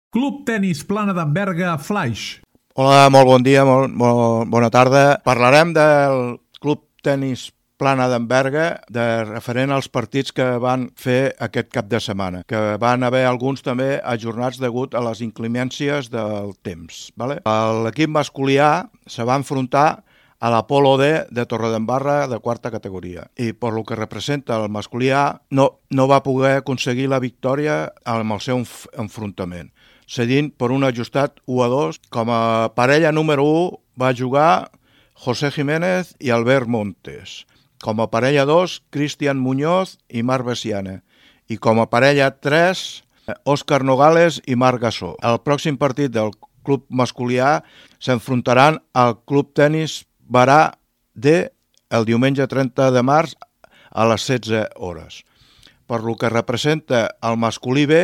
Club Tenis Plana d'en Berga Flaix. Hola, molt bon dia, bona tarda. Parlarem del Club Tenis Plana d'en Berga, referent als partits que van fer aquest cap de setmana, que van haver alguns també ajornats degut a les inclemències del temps. L'equip masculí A se va enfrontar a l'Apolo D de Torredembarra de quarta categoria i per lo que representa el masculí A no va poder aconseguir la victòria amb el seu enfrontament, cedint per un ajustat 1-2. Com a parella número 1 va jugar José Jiménez i Albert Montes. Com a parella 2, Cristian Muñoz i Marc Bessiana. I com a parella 3, Òscar Nogales i Marc Gassó. El pròxim partit del club masculí A s'enfrontaran al Club Tenis Barà D el diumenge 30 de març a les 16 hores. Per lo que representa el masculí B,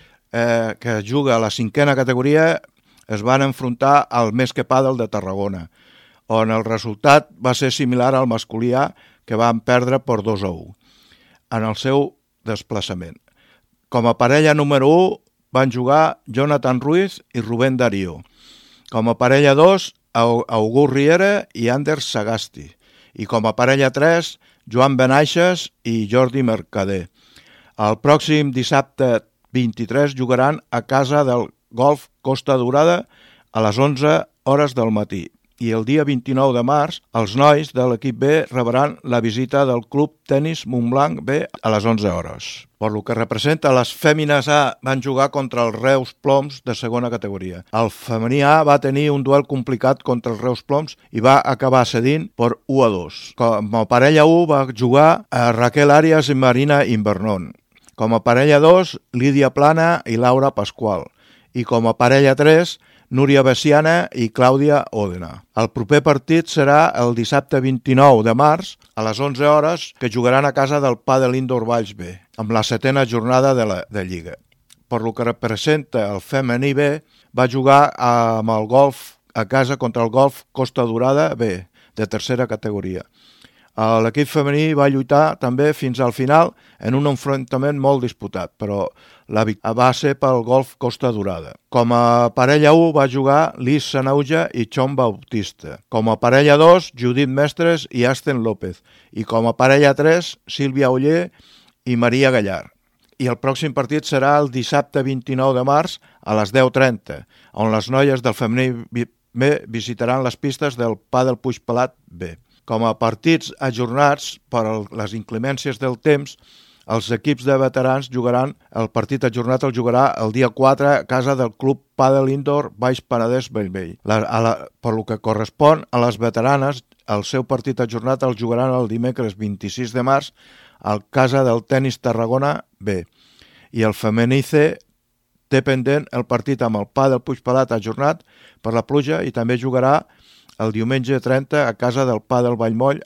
que juga a la cinquena categoria, es van enfrontar al Més que Pàdel de Tarragona, on el resultat va ser similar al masculí A, que van perdre per 2-1 en el seu desplaçament. Com a parella número 1 van jugar Jonathan Ruiz i Rubén Darío. Com a parella 2, August Riera i Anders Sagasti. I com a parella 3, Joan Benaixes i Jordi Mercader. El pròxim dissabte 23 jugaran a casa del Golf Costa Daurada a les 11 hores del matí. I el dia 29 de març, els nois de l'equip B rebran la visita del Club Tenis Montblanc B a les 11 hores. Per lo que representa, les fèmines A van jugar contra els Reus Ploms de segona categoria. El femení A va tenir un duel complicat contra els Reus Ploms i va acabar cedint per 1-2. Com a parella 1 va jugar a Raquel Arias i Marina Invernon. Com a parella 2, Lídia Plana i Laura Pasqual. I com a parella 3, Núria Bessiana i Clàudia Òdena. El proper partit serà el dissabte 29 de març a les 11 hores, que jugaran a casa del Padel Indoor Valls B, amb la setena jornada de Lliga. Per lo que representa el femení B, va jugar amb el golf a casa contra el Golf Costa Daurada B, de tercera categoria. L'equip femení va lluitar també fins al final en un enfrontament molt disputat, però la victòria va ser pel Golf Costa Daurada. Com a parella 1 va jugar Liz Sanauja i Chon Bautista. Com a parella 2, Judit Mestres i Asten López. I com a parella 3, Sílvia Oller i Maria Gallar. I el pròxim partit serà el dissabte 29 de març a les 10:30, on les noies del femení B visitaran les pistes del Pàdel Puigpelat B. Com a partits ajornats per les inclemències del temps, els equips de veterans jugaran, el partit ajornat el jugarà el dia 4 a casa del Club Padel Indoor Baix Penedès Bellvei. Per lo que correspon a les veteranes, el seu partit ajornat el jugaran el dimecres 26 de març a casa del Tenis Tarragona B. I el femení C té pendent el partit amb el Padel Puigpelat ajornat per la pluja i també jugarà el diumenge 30 a casa del Padel Vallmoll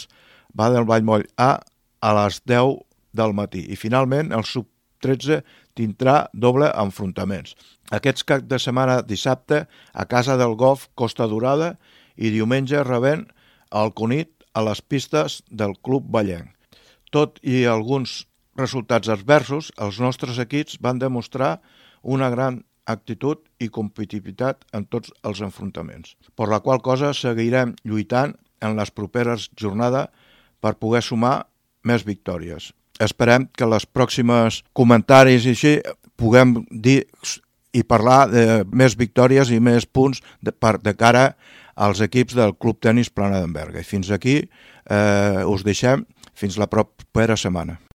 a les 10 del matí. I finalment el sub-13 tindrà doble enfrontaments. Aquests cap de setmana dissabte a casa del Golf Costa Daurada i diumenge rebent el Cunit a les pistes del Club Vallenc. Tot i alguns resultats adversos, els nostres equips van demostrar una gran actitud i competitivitat en tots els enfrontaments, per la qual cosa seguirem lluitant en les properes jornades per poder sumar més victòries. Esperem que les pròximes comentaris i així puguem dir i parlar de més victòries i més punts de cara als equips del Club Tenis Plana d'en Berga. I fins aquí us deixem fins la propera setmana.